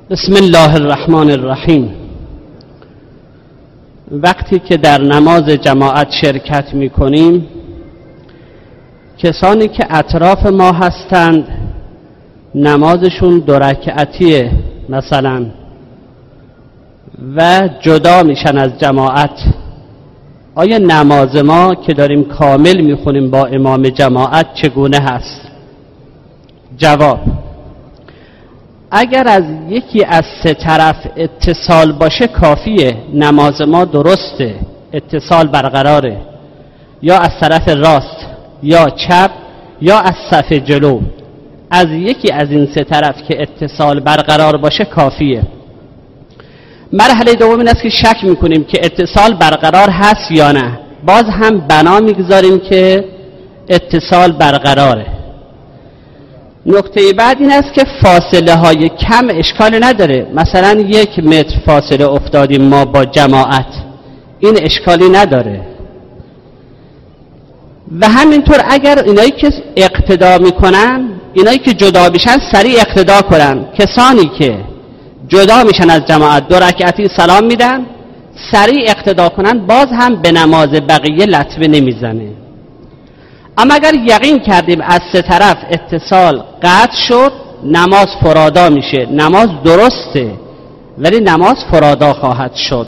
بسم الله الرحمن الرحیم. وقتی که در نماز جماعت شرکت می کنیم، کسانی که اطراف ما هستند نمازشون 2 رکعتیه مثلا و جدا میشن از جماعت، آیا نماز ما که داریم کامل میخونیم با امام جماعت چگونه هست؟ جواب: اگر از یکی از 3 طرف اتصال باشه کافیه، نماز ما درسته، اتصال برقراره، یا از طرف راست یا چپ یا از صف جلو، از یکی از این 3 طرف که اتصال برقرار باشه کافیه. مرحله دوم این است که شک میکنیم که اتصال برقرار هست یا نه، باز هم بنا میگذاریم که اتصال برقراره. نکته بعد این است که فاصله های کم اشکال نداره، مثلا 1 متر فاصله افتادیم ما با جماعت، این اشکالی نداره. و همینطور اگر اینایی که اقتدا میکنن، اینایی که جدا میشن سریع اقتدا کنن، کسانی که جدا میشن از جماعت 2 رکعتی سلام میدن، سریع اقتدا کنن، باز هم به نماز بقیه لطمه نمیزنه. اما اگر یقین کردیم از 3 طرف اتصال قطع شد، نماز فرادا میشه، نماز درسته ولی نماز فرادا خواهد شد.